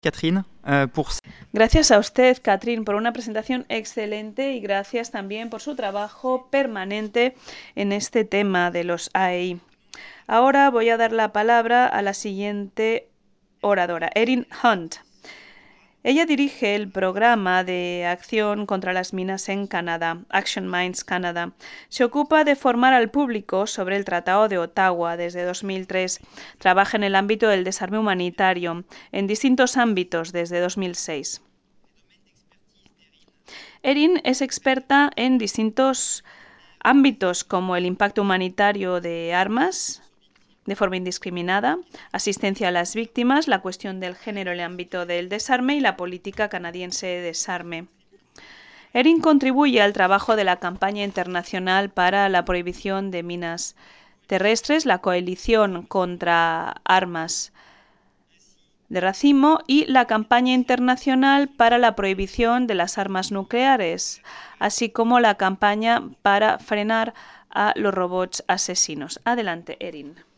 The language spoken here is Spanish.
Catherine, pour... Gracias a usted, Catherine, por una presentación excelente y gracias también por su trabajo permanente en este tema de los AI. Ahora voy a dar la palabra a la siguiente oradora, Erin Hunt. Ella dirige el programa de acción contra las minas en Canadá, Action Mines Canada. Se ocupa de formar al público sobre el Tratado de Ottawa desde 2003. Trabaja en el ámbito del desarme humanitario en distintos ámbitos desde 2006. Erin es experta en distintos ámbitos como el impacto humanitario de armas de forma indiscriminada, asistencia a las víctimas, la cuestión del género en el ámbito del desarme y la política canadiense de desarme. Erin contribuye al trabajo de la campaña internacional para la prohibición de minas terrestres, la coalición contra armas de racimo y la campaña internacional para la prohibición de las armas nucleares, así como la campaña para frenar a los robots asesinos. Adelante, Erin.